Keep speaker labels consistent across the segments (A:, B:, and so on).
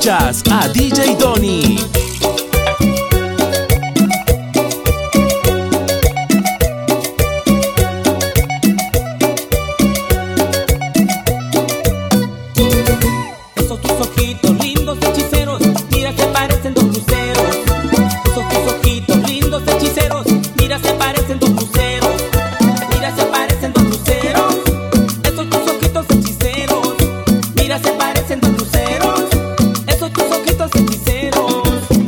A: Escuchas a DJ Donny.
B: Esos tus ojitos lindos hechiceros, mira se parecen dos luceros. Esos tus ojitos lindos hechiceros, mira se parecen dos luceros. Mira se parecen dos luceros. Esos tus ojitos hechiceros, mira se parecen dos luceros. Esos tus ojitos hechiceros.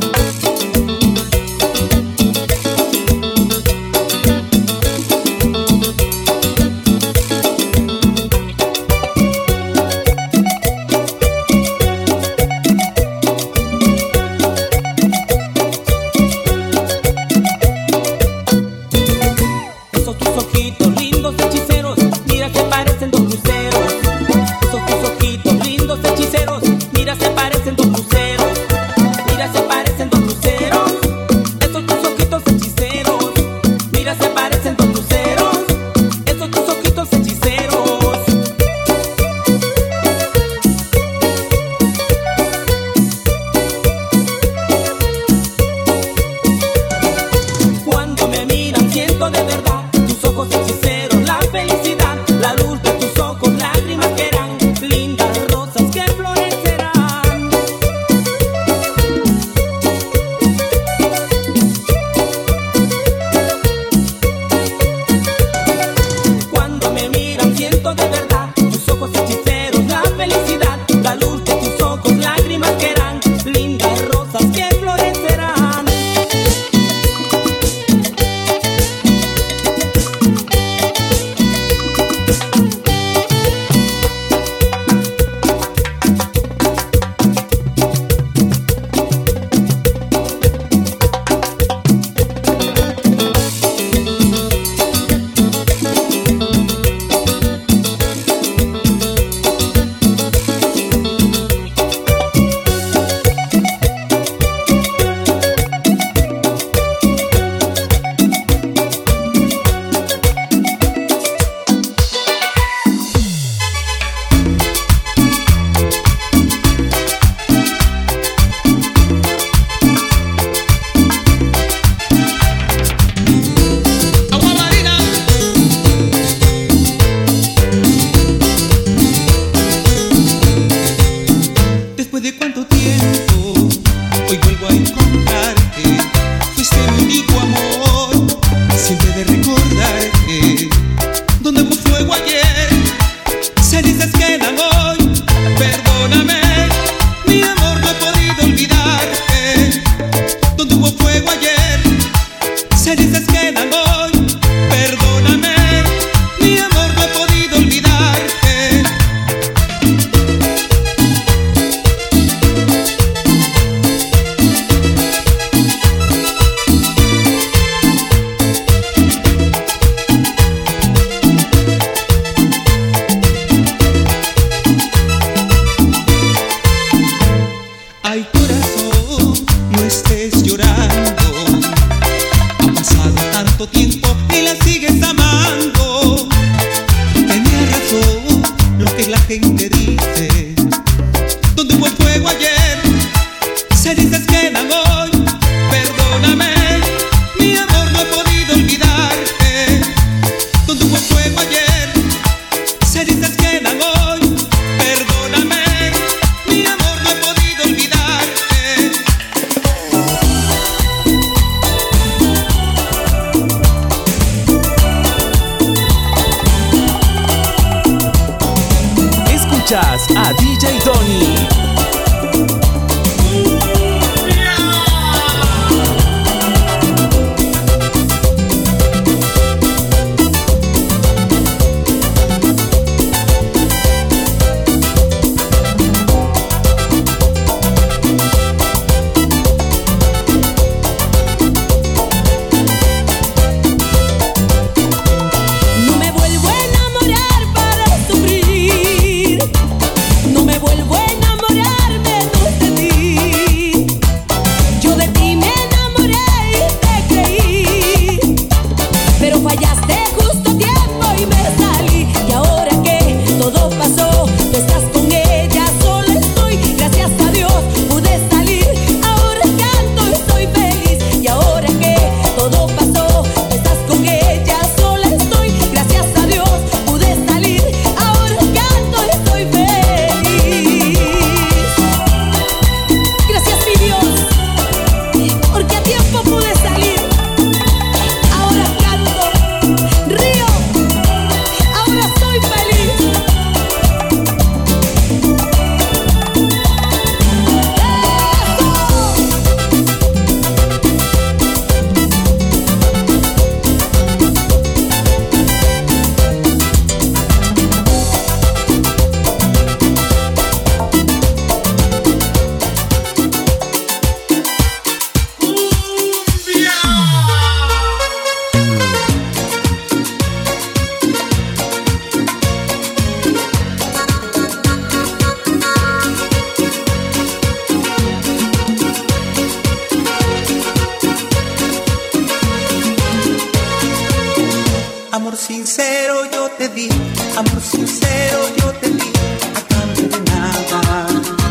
C: Amor sincero yo te di, amor sincero yo te di, a cambio de nada.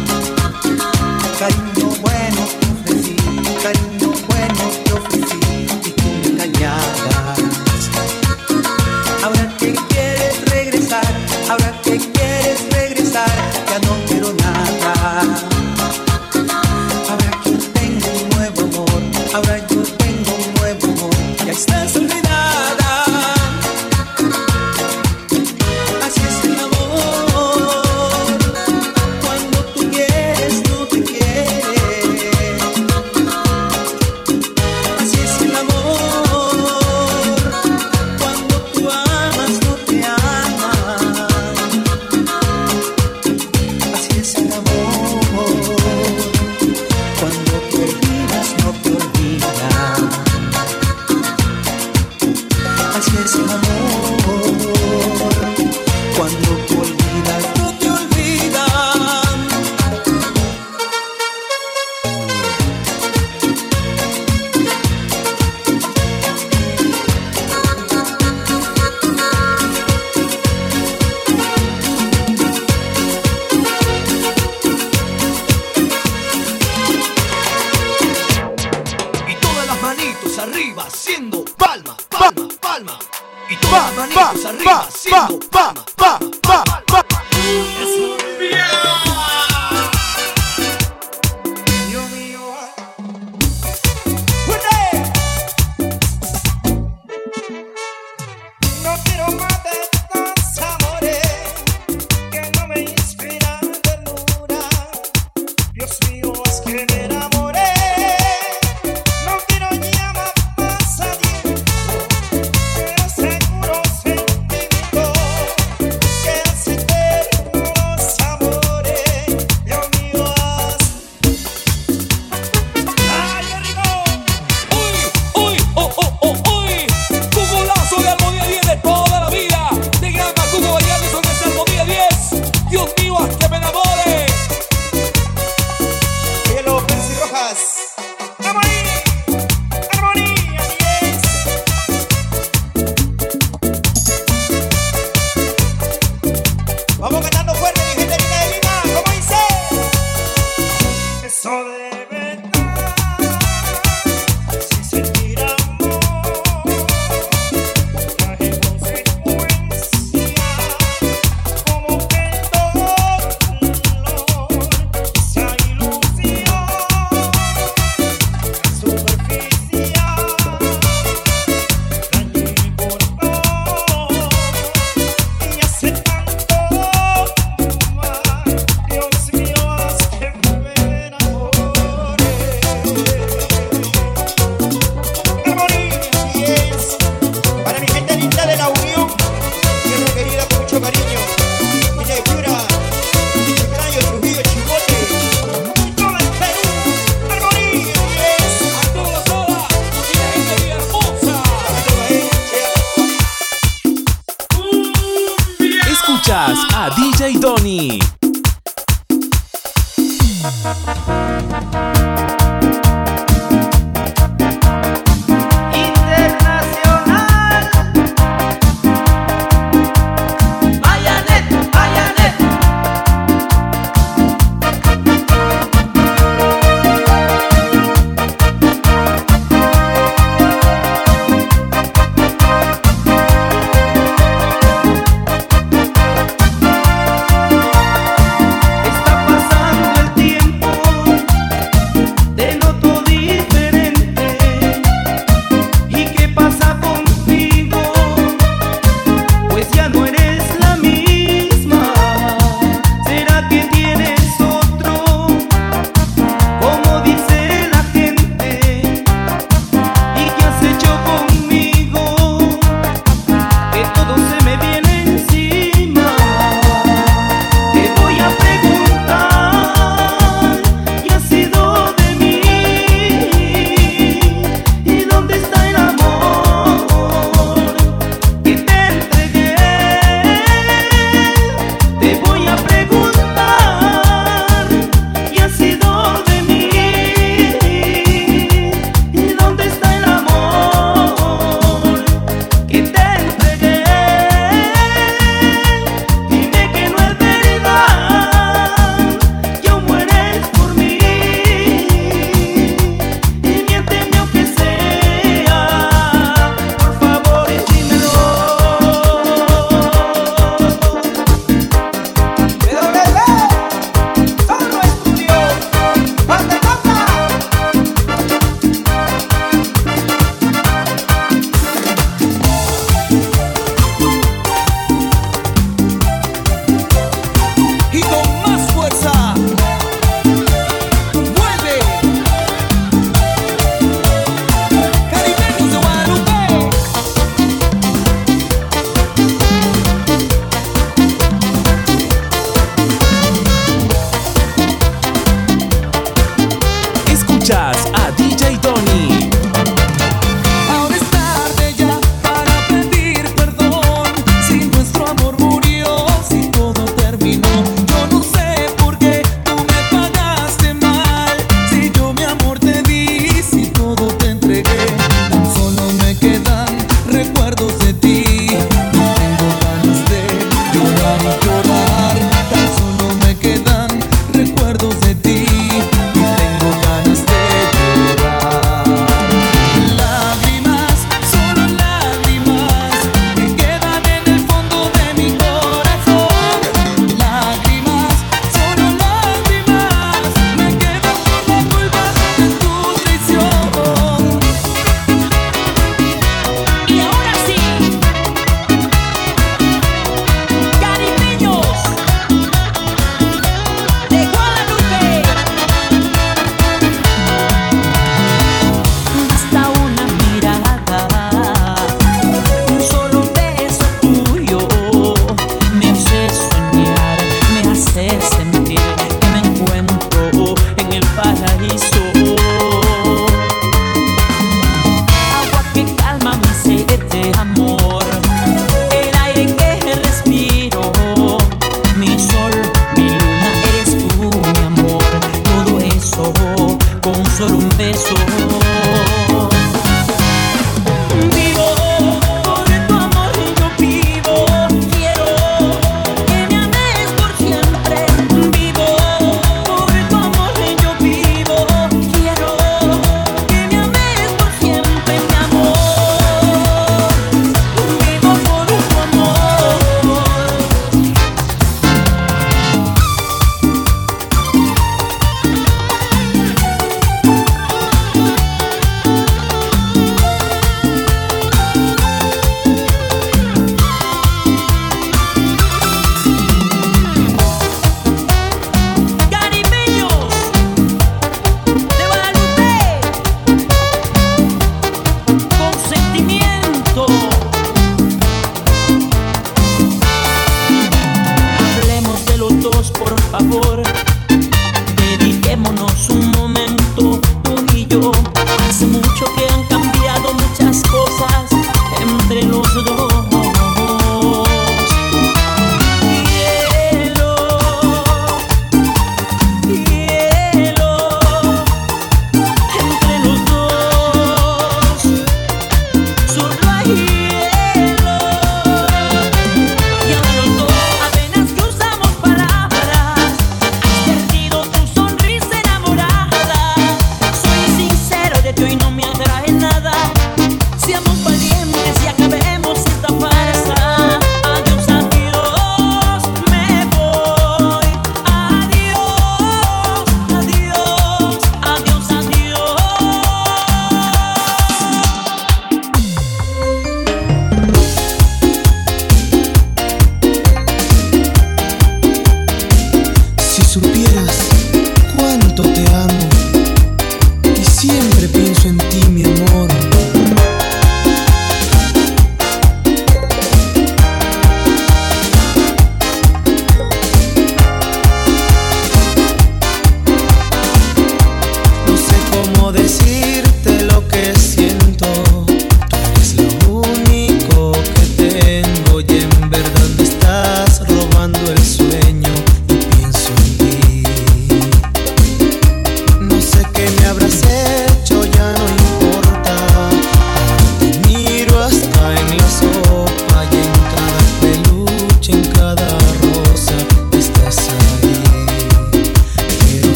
C: Cariño bueno te ofrecí, cariño bueno te ofrecí, y tú me engañabas. Ahora que quieres regresar, ahora que quieres regresar, ya no quiero nada. Ahora que yo tengo un nuevo amor, ahora yo tengo un nuevo amor, ya estás olvidada. Así es el amor, cuando tú quieres no te quiere. Así es el amor, cuando tú amas no te ama. Así es el amor, cuando te olvidas no te olvida. Así es el amor, cuando tú olvidas no te olvida.
D: Y todas las manitos arriba haciendo palma, palma, palma. Y todas las manitos arriba haciendo palma, palma, palma, palma. Dios mío. No quiero más de estos amores que no me inspiran ternura. Dios mío, es que me enamoré. No quiero llamar más a tiempo, pero seguro sentimiento que hace eterno los amores. Dios mío, ¡ay, qué rico! ¡Uy, oh, oh, oh, uy! Cuculazo de Armonía 10 de toda la vida. De Gran Macuco bailando sobre esa Armonía 10. Dios mío, haz que me enamore. Hielo, Percy Rojas. Armonía, Armonía 10. Vamos cantando fuerte, mi gente linda de Lima. ¿Cómo dice? Eso de verdad, si sentir amor, traje consecuencia, como que el dolor, esa ilusión, superficial, dañé mi corazón y hace tanto mal. Dios mío, haz que me enamore. Armonía 10 para mi gente linda de la Unión, tierra querida con mucho cariño. Mi negrura, mi Chiclayo, Trujillo, Chicote, y todo el Perú. Armonía 10 a toda sola y la gente bien hermosa.
A: Escuchas a DJ Donny.
B: Internacional. Mayanet, Mayanet. Está pasando el tiempo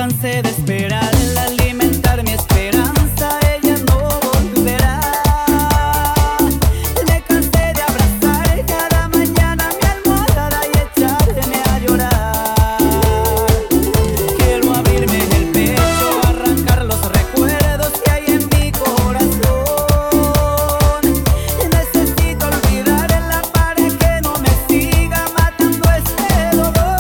C: cansé de esperar, el alimentar mi esperanza, ella no volverá. Me cansé de abrazar cada mañana mi almohada y echarme a llorar. Quiero abrirme en el pecho, arrancar los recuerdos que hay en mi corazón. Necesito olvidarla para que no me siga matando este dolor.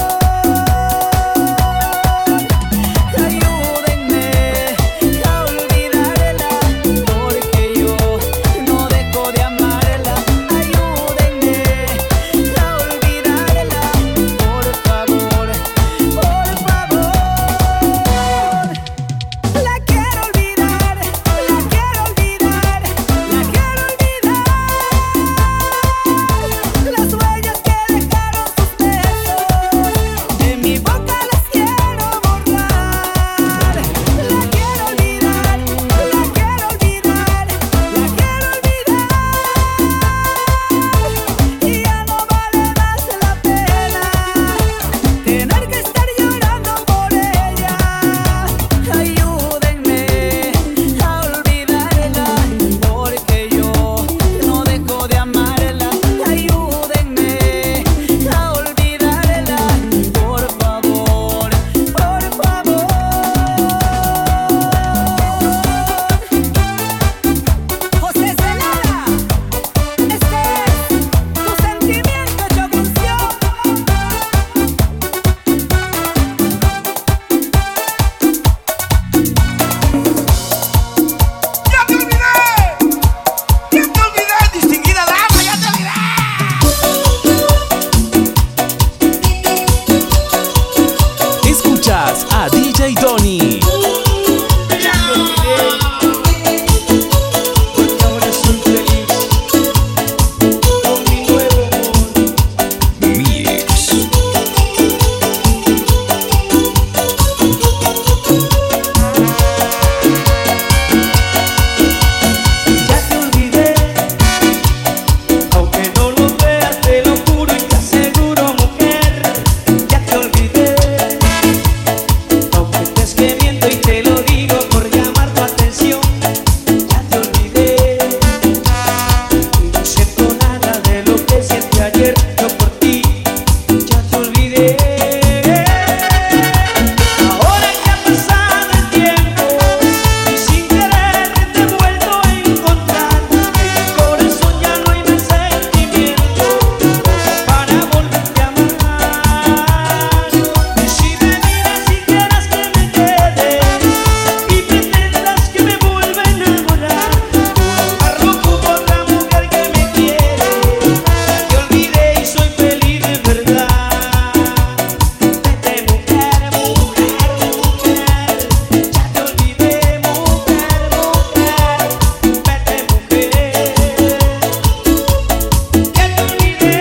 C: Ayúdenme a olvidarla, porque yo no dejo de amarla. Ayúdenme a olvidarla, por favor, por favor. La quiero olvidar, la quiero olvidar, la quiero olvidar. Las huellas que dejaron sus besos, de mi boca las quiero borrar. La quiero olvidar, la quiero olvidar, la quiero olvidar. Y ya no vale más la pena tener que estar llorando por ella. Ayúdenme a olvidarla, porque yo no dejo de amarla. Ayúdenme a olvidarla, por favor, por favor. José Celada, este es tu sentimiento hecho canción.
D: ¡Ya te olvidé! ¡Ya te olvidé, distinguida dama! ¡Ya te olvidé!
A: Escuchas a DJ Donny.
C: Ya te olvidé, porque ahora soy feliz con mi nuevo amor.
A: Mix.
C: Ya te olvidé, aunque no lo veas, te lo juro y te aseguro, mujer. Ya te olvidé, aunque estés que miento y te lo digo por llamar tu atención. Ya te olvidé, y no siento nada de lo que sentí ayer yo por ti. Ya te olvidé. Ahora que ha pasado el tiempo y sin querer te he vuelto a encontrar, en mi corazón ya no hay más sentimiento para volverte a amar. Y si me miras y quieras que me quede y pretendas que me vuelva a enamorar, buscar loco por otra mujer que me quiere. Ya te olvidé y soy feliz de verdad. Vete, mujer, mujer, mujer. Ya te olvidé, mujer, mujer. Vete, mujer. Ya te olvidé.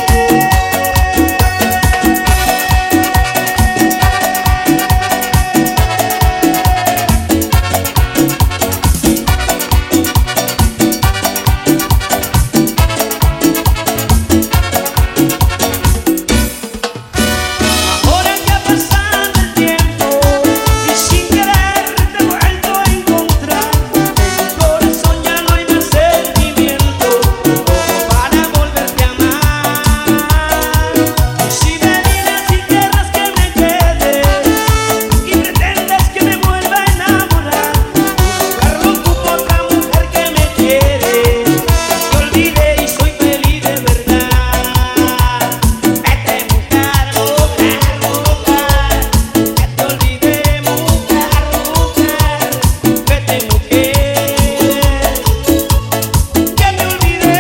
C: Ahora que ha pasado el tiempo y sin querer te he vuelto a encontrar, en mi corazón ya no hay más sentimiento para volverte a amar. Y si me miras y quieras que me quede y pretendas que me vuelva a enamorar, buscar loco por otra mujer que me quiere. Te olvidé y soy feliz de verdad. Vete, mujer, mujer, mujer. Ya te olvidé, mujer, mujer. Vete, mujer. Ya te olvidé.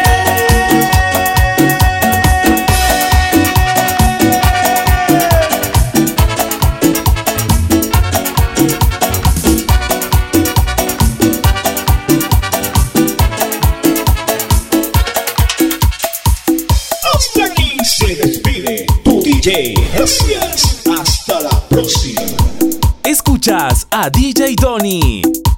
E: Hasta aquí se despide tu DJ. Gracias. Hasta la próxima.
A: Escuchas a DJ Donny.